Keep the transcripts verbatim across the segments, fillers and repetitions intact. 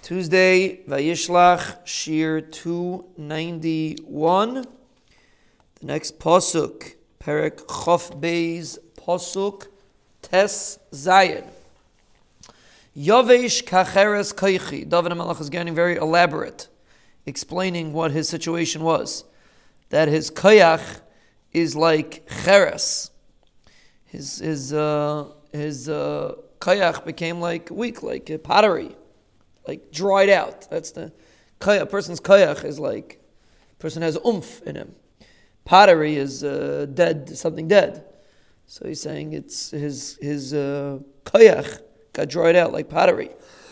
Tuesday, Vayishlach, Shir two ninety-one. The next Pasuk, Perek Chof Beis, Pasuk Tes Zayin. Yavesh Kacheres Kaichi. David HaMelech is getting very elaborate, explaining what his situation was. That his Kayach is like Cheres. His his uh, his uh, Kayach became like weak, like a pottery. Like dried out. That's the a person's kayach is like a person has oomph in him. Pottery is uh, dead, something dead. So he's saying it's his his uh, kayach got dried out like pottery.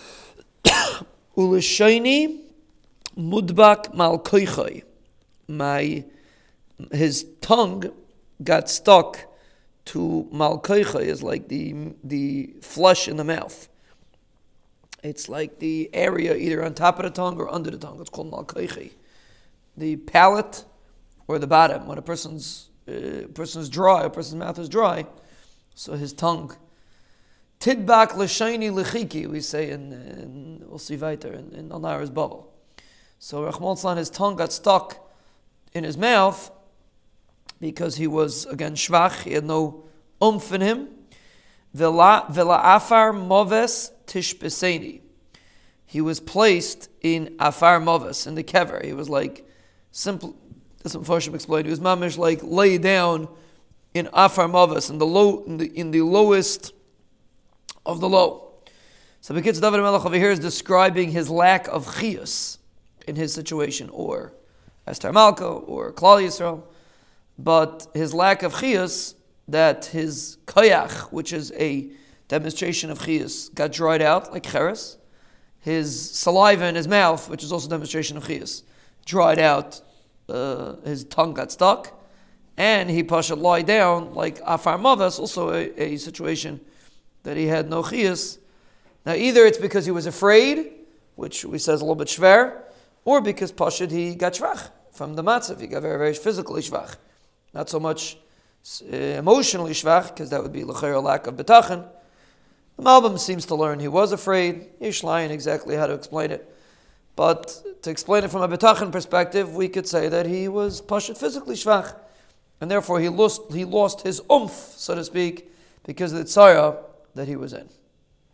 Uleshayni mudbak mal koichai. My his tongue got stuck to mal koichai, is like the the flesh in the mouth. It's like the area either on top of the tongue or under the tongue. It's called malkaichi. The palate or the bottom. When a person's uh, person's dry, a person's mouth is dry, so his tongue. Tidbak l'shayni l'chiki, we say in, in we'll see weiter in, in Al-Nara's bubble. So Rahman Tzlan, his tongue got stuck in his mouth because he was again shvach. He had no oomph in him. Vela afar moves tishbeseni. He was placed in afar moves, in the kever. He was like simple. That's what Farshim explained. He was mamish like lay down in afar moves, in the low, in the in the lowest of the low. So the kids David HaMelech over here is describing his lack of chiyus in his situation, or Esther Malka, or Klal Yisrael, but his lack of chiyus, that his kayach, which is a demonstration of chiyus, got dried out like cheres. His saliva in his mouth, which is also a demonstration of chiyus, dried out. Uh, his tongue got stuck, and he pasha lie down like afar mavas, also a, a situation that he had no chiyus. Now either it's because he was afraid, which we says a little bit shver, or because pasha he got shvach from the matzav. He got very very physically shvach, not so much Uh, emotionally shvach, because that would be l'chayr lack of betachin. The Malbim seems to learn he was afraid. Yesh layin exactly how to explain it, but to explain it from a betachin perspective, we could say that he was pashut physically shvach, and therefore he lost he lost his oomph, so to speak, because of the tzara that he was in.